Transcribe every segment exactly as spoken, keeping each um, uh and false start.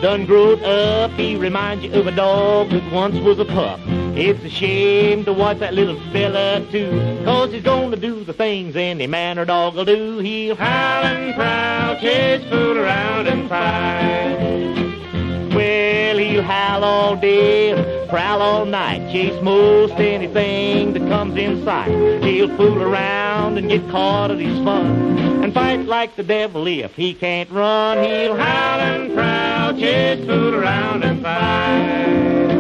done growed up. He reminds you of a dog that once was a pup. It's a shame to watch that little fella too, 'cause he's gonna do the things any man or dog will do. He'll howl and prowl, chase, fool around and fight. Well, he'll howl all day, prowl all night, chase most anything that comes in sight. He'll fool around and get caught at his fun, and fight like the devil if he can't run. He'll howl and prowl, chase, fool around and fight.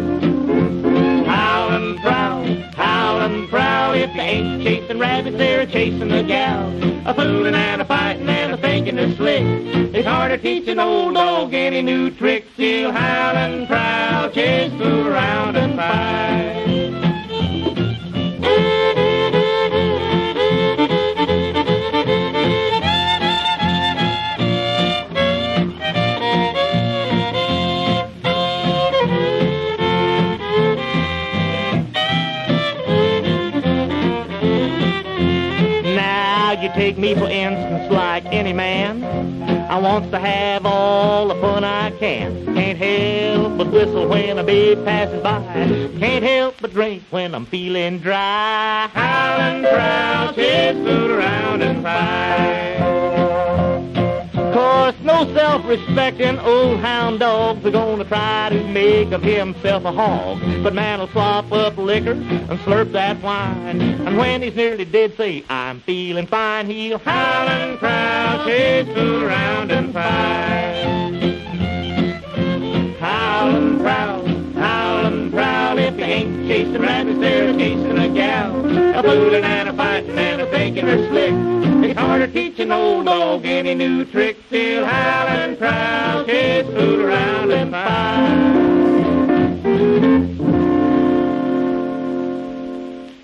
Howl and prowl, howl and prowl, if they ain't chasing rabbits, they're chasing a gal. A fooling and a fighting and a thinking they're slick. It's hard to teach an old dog any new tricks. He'll howl and prowl, chase, fool around and fight. You take me, for instance, like any man. I wants to have all the fun I can. Can't help but whistle when a babe passes by. Can't help but drink when I'm feeling dry. Howl and prowl, chase, fool around and fight. Course, no self-respecting old hound dogs are gonna try to make of himself a hog. But man will slop up liquor and slurp that wine, and when he's nearly dead, say, I'm feeling fine. He'll howl and prowl, chase, fool around and fight. Howl and prowl, howl and prowl, if he ain't chasing rabbits, they're chasing a gal. A fooling and a fighting and a thinking they're slick. It's hard to teach an old dog any new tricks. He'll howl and